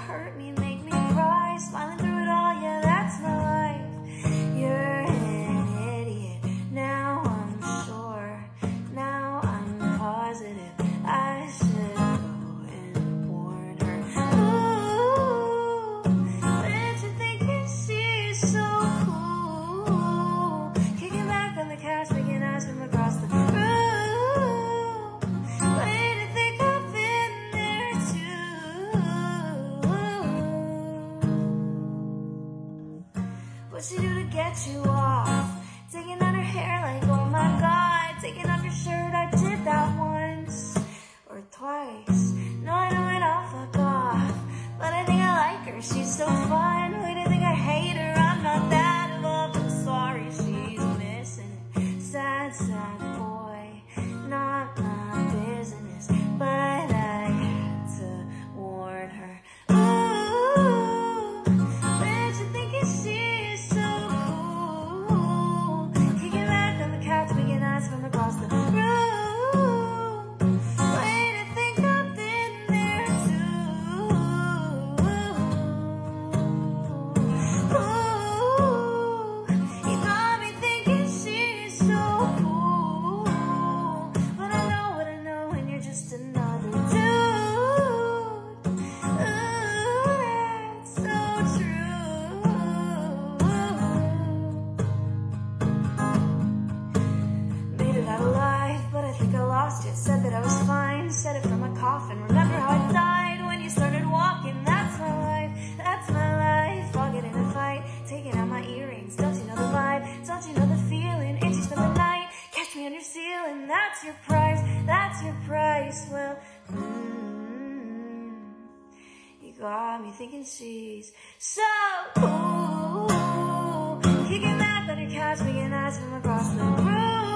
hurt me, make me cry, smiling through it all, yeah, that's my life. You're an idiot, now I'm sure, now I'm positive, I should go and warn her. Ooh, bet you're thinking she's so cool, kicking back on the couch, making eyes from across the room. Way to think I've been there too. What'd she do to get you off? Taking out her hair like, oh my god. Taking off your shirt, I did that once or twice. No, I know it all, fuck off. But I think I like her, she's so fun. Wait, I think I hate her, I'm not that in love. I'm sorry, she's missing it. Sad, sad boy, not my business. But I had to warn her. Ooh, bet you thinking she's so cool, kicking back on the couch, making eyes from across the room. Way to think I've been there too. Ooh, you got me thinking she's so cool, but I know what I know, and you're just another dude. Ooh, that's so true. Made it out alive, but I think I lost it. Said that I was fine, said it from my coffin. Remember how I died when you started walking. That's my life, that's my life. I'll get in a fight, taking out my earrings. Don't you know the vibe? Don't you know the feeling? And you spend the night, catch me on your ceiling. That's your price, that's your price. Well, you got me thinking she's so cool, kicking back on your couch, making eyes from across the room.